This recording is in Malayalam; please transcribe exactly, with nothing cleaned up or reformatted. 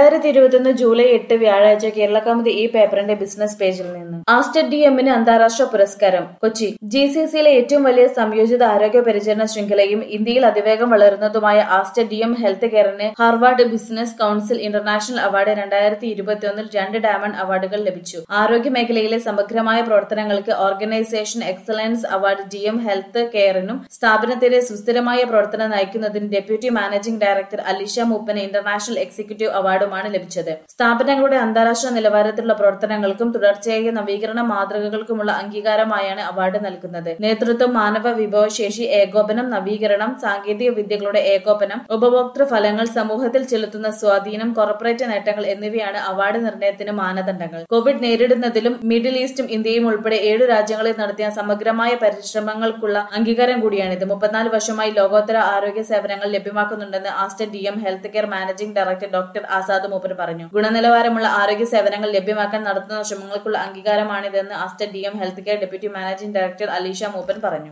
രണ്ടായിരത്തി ഇരുപത്തിയൊന്ന് ജൂലൈ എട്ട് വ്യാഴാഴ്ച കേരളകൗമുദി ഈ പേപ്പറിന്റെ ബിസിനസ് പേജിൽ നിന്ന് ആസ്റ്റർ ഡി എമ്മിന് അന്താരാഷ്ട്ര പുരസ്കാരം. കൊച്ചി ജി സി സിയിലെ ഏറ്റവും വലിയ സംയോജിത ആരോഗ്യ പരിചരണ ശൃംഖലയും ഇന്ത്യയിൽ അതിവേഗം വളരുന്നതുമായ ആസ്റ്റർ ഡി എം ഹെൽത്ത് കെയറിന് Harvard business council international award രണ്ടായിരത്തി ഇരുപത്തിയൊന്നിൽ രണ്ട് ഡയമണ്ട് അവാർഡുകൾ ലഭിച്ചു. ആരോഗ്യ മേഖലയിലെ സമഗ്രമായ പ്രവർത്തനങ്ങൾക്ക് organisation excellence award D M health കെയറിനും സ്ഥാപനത്തിലെ സുസ്ഥിരമായ പ്രവർത്തനം നയിക്കുന്നതിന് ഡെപ്യൂട്ടി മാനേജിംഗ് ഡയറക്ടർ അലീഷ മൂപ്പന് ഇന്റർനാഷണൽ എക്സിക്യൂട്ടീവ് അവാർഡുമാണ് ലഭിച്ചത്. സ്ഥാപനങ്ങളുടെ അന്താരാഷ്ട്ര നിലവാരത്തിലുള്ള പ്രവർത്തനങ്ങൾക്കും തുടർച്ചയായ നവീകരണ മാതൃകകൾക്കുമുള്ള അംഗീകാരമായാണ് അവാർഡ് നൽകുന്നത്. നേതൃത്വം, മാനവ വിഭവശേഷി ഏകോപനം, നവീകരണം, സാങ്കേതിക വിദ്യകളുടെ ഏകോപനം, ഉപഭോക്തൃ ഫലങ്ങൾ, സമൂഹത്തിൽ ചെലുത്തുന്ന സ്വാധീനം, കോർപ്പറേറ്റ് നേട്ടങ്ങൾ എന്നിവയാണ് അവാർഡ് നിർണയത്തിന് മാനദണ്ഡങ്ങൾ. കോവിഡ് നേരിടുന്നതിലും മിഡിൽ ഈസ്റ്റും ഇന്ത്യയും ഉൾപ്പെടെ ഏഴു രാജ്യങ്ങളിൽ നടത്തിയ സമഗ്രമായ പരിശ്രമങ്ങൾക്കുള്ള അംഗീകാരം കൂടിയാണിത്. മുപ്പത്തിനാല് വർഷമായി ലോകോത്തര ആരോഗ്യ സേവനങ്ങൾ ലഭ്യമാക്കുന്നുണ്ടെന്ന് Aster D M healthcare managing director doctor Azad Moopen പറഞ്ഞു. ഗുണനിലവാരമുള്ള ആരോഗ്യ സേവനങ്ങൾ ലഭ്യമാക്കാൻ നടത്തുന്ന ശ്രമങ്ങൾക്കുള്ള അംഗീകാരമാണിതെന്ന് Aster D M healthcare deputy managing director Alisha Moopen പറഞ്ഞു.